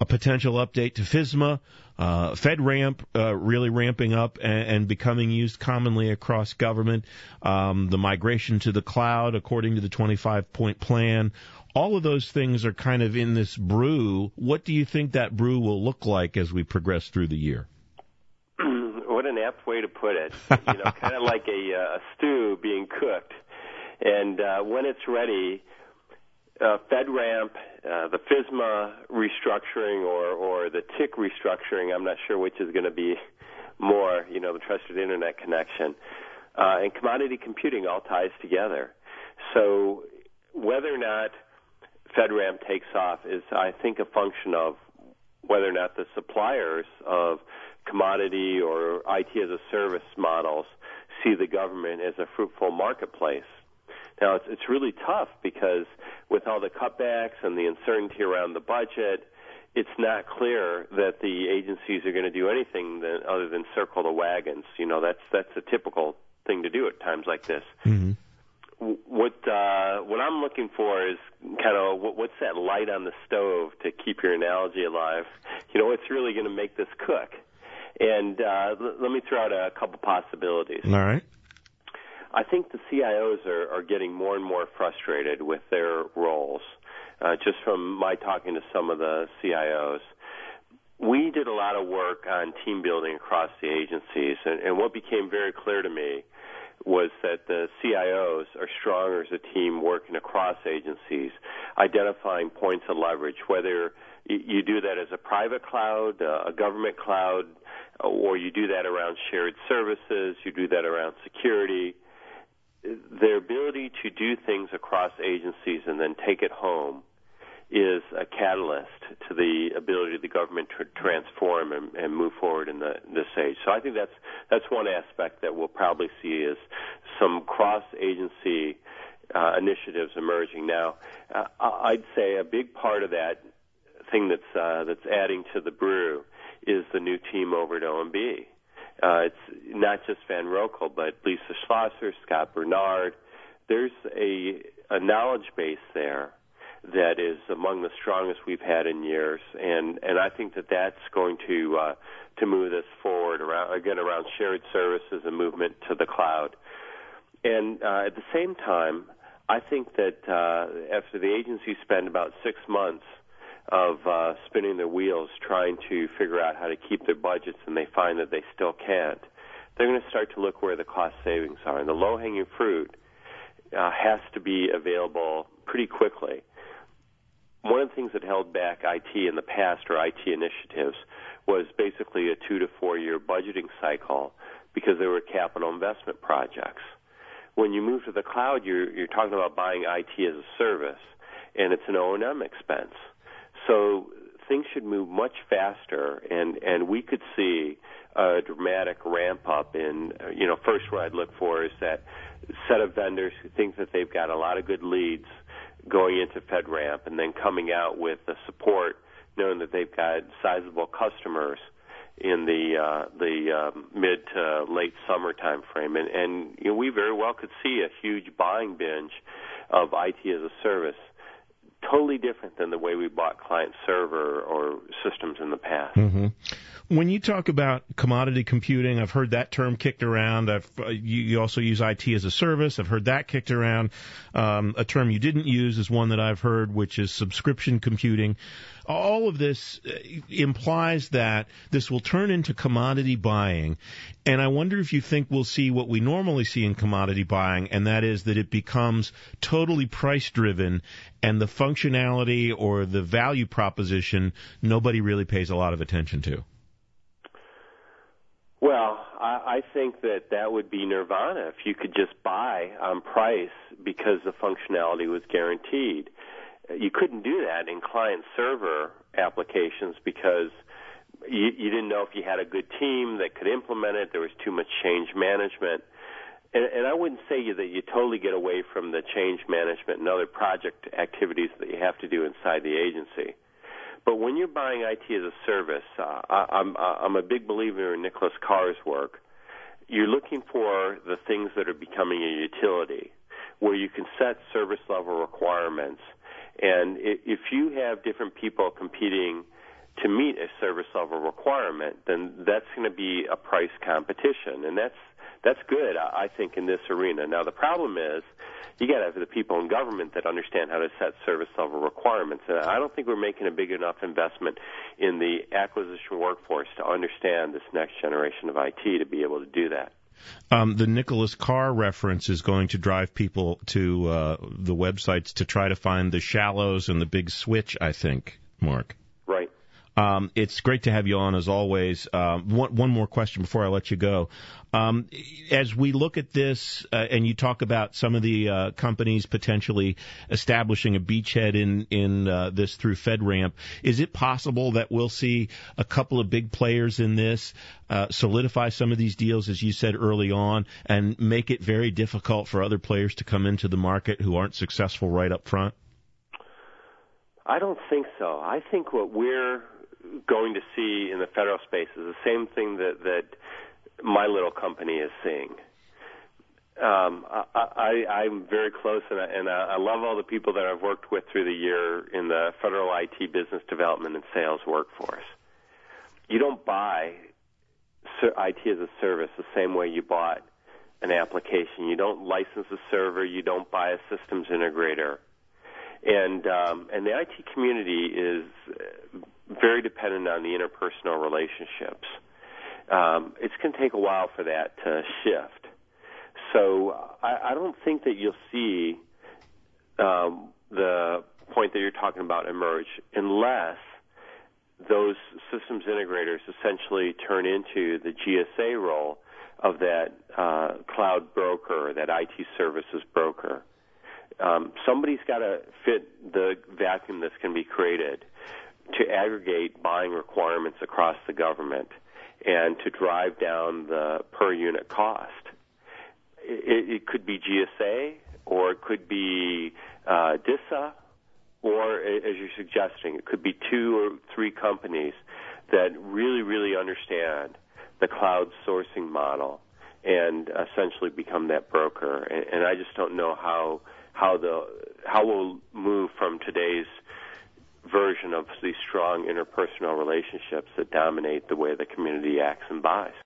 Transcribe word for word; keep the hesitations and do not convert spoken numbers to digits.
a potential update to FSMA, uh, FedRAMP uh, really ramping up and, and becoming used commonly across government, um, the migration to the cloud according to the twenty-five point plan. All of those things are kind of in this brew. What do you think that brew will look like as we progress through the year? What an apt way to put it. You know, kind of like a, uh, a stew being cooked. And uh, when it's ready, uh, FedRAMP, uh, the FSMA restructuring, or, or the T I C restructuring, I'm not sure which is going to be more, you know, the Trusted Internet Connection, uh, and commodity computing all ties together. So whether or not FedRAMP takes off is, I think, a function of whether or not the suppliers of commodity or I T as a service models see the government as a fruitful marketplace. Now, it's, it's really tough because with all the cutbacks and the uncertainty around the budget, it's not clear that the agencies are going to do anything that, other than circle the wagons. You know, that's that's a typical thing to do at times like this. Mm-hmm. What uh, what I'm looking for is kind of what, what's that light on the stove, to keep your analogy alive. You know, what's really going to make this cook? And uh, l- let me throw out a couple possibilities. All right. I think the C I Os are, are getting more and more frustrated with their roles. Uh, just from my talking to some of the C I Os, we did a lot of work on team building across the agencies, and, and what became very clear to me was that the C I Os are stronger as a team working across agencies, identifying points of leverage, whether you do that as a private cloud, a government cloud, or you do that around shared services, you do that around security. Their ability to do things across agencies and then take it home is a catalyst to the ability of the government to transform and, and move forward in the, this age. So I think that's that's one aspect that we'll probably see is some cross-agency uh, initiatives emerging. Now, uh, I'd say a big part of that thing that's uh, that's adding to the brew is the new team over at O M B. Uh, it's not just Van Rokel, but Lisa Schlosser, Scott Bernard. There's a, a knowledge base there that is among the strongest we've had in years, and, and I think that that's going to uh, to move us forward around again around shared services and movement to the cloud. And uh, at the same time, I think that uh, after the agencies spend about six months of uh, spinning their wheels trying to figure out how to keep their budgets, and they find that they still can't, they're going to start to look where the cost savings are. And the low-hanging fruit uh, has to be available pretty quickly. One of the things that held back I T in the past, or I T initiatives, was basically a two to four year budgeting cycle because there were capital investment projects. When you move to the cloud, you're, you're talking about buying I T as a service, and it's an O and M expense. So things should move much faster, and, and we could see a dramatic ramp up in, you know, first what I'd look for is that set of vendors who think that they've got a lot of good leads going into FedRAMP and then coming out with the support, knowing that they've got sizable customers in the uh, the um, mid to late summer time frame. And, and you know, we very well could see a huge buying binge of I T as a service, totally different than the way we bought client server or systems in the past. Mm-hmm. When you talk about commodity computing, I've heard that term kicked around. I've, uh, you, you also use I T as a service. I've heard that kicked around. Um, a term you didn't use is one that I've heard, which is subscription computing. All of this implies that this will turn into commodity buying, and I wonder if you think we'll see what we normally see in commodity buying, and that is that it becomes totally price-driven, and the functionality or the value proposition nobody really pays a lot of attention to. Well, I, I think that that would be nirvana if you could just buy on price because the functionality was guaranteed. You couldn't do that in client-server applications because you, you didn't know if you had a good team that could implement it. There was too much change management. And, and I wouldn't say that you totally get away from the change management and other project activities that you have to do inside the agency. But when you're buying I T as a service, uh, I, I'm, I'm a big believer in Nicholas Carr's work. You're looking for the things that are becoming a utility, where you can set service-level requirements. And if you have different people competing to meet a service level requirement, then that's going to be a price competition, and that's that's good, I think, in this arena. Now, the problem is you got to have the people in government that understand how to set service level requirements, and I don't think we're making a big enough investment in the acquisition workforce to understand this next generation of I T to be able to do that. Um, the Nicholas Carr reference is going to drive people to uh, the websites to try to find the shallows and the big switch, I think, Mark. Right. Um, it's great to have you on, as always. Um, one, one more question before I let you go. Um, as we look at this, uh, and you talk about some of the uh, companies potentially establishing a beachhead in in uh, this through FedRAMP, is it possible that we'll see a couple of big players in this uh, solidify some of these deals, as you said early on, and make it very difficult for other players to come into the market who aren't successful right up front? I don't think so. I think what we're going to see in the federal space is the same thing that, that my little company is seeing. Um, I, I, I'm very close, and, I, and I love all the people that I've worked with through the year in the federal I T business development and sales workforce. You don't buy I T as a service the same way you bought an application. You don't license a server. You don't buy a systems integrator. And um, and the I T community is very dependent on the interpersonal relationships. Um, it's going to take a while for that to shift. So I, I don't think that you'll see um, the point that you're talking about emerge unless those systems integrators essentially turn into the G S A role of that uh, cloud broker, that I T services broker. Um, somebody's got to fit the vacuum that's going to be created to aggregate buying requirements across the government and to drive down the per unit cost. It, it could be G S A, or it could be uh, D I S A, or, as you're suggesting, it could be two or three companies that really, really understand the cloud sourcing model and essentially become that broker. And, and I just don't know how how the how we'll move from today's version of these strong interpersonal relationships that dominate the way the community acts and buys.